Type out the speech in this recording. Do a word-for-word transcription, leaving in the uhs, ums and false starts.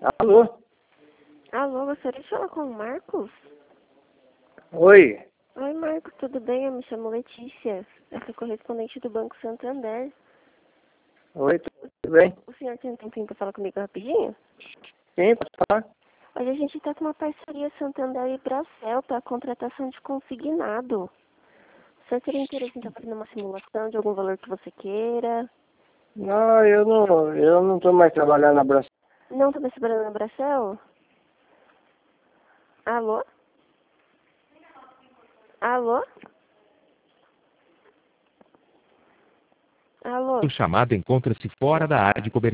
Alô? Alô, gostaria de falar com o Marcos? Oi. Oi, Marcos, tudo bem? Eu me chamo Letícia. Eu sou correspondente do Banco Santander. Oi, tudo bem? O senhor tem um tempinho para falar comigo rapidinho? Quem pode falar? Olha, a gente está com uma parceria Santander e Bracel para contratação de consignado. O senhor teria interesse em estar fazendo uma simulação de algum valor que você queira? Não, eu não, eu não estou mais trabalhando na Brasil. Não está mais trabalhando na Bracel? Alô? Alô? Alô? O chamado encontra-se fora da área de cobertura.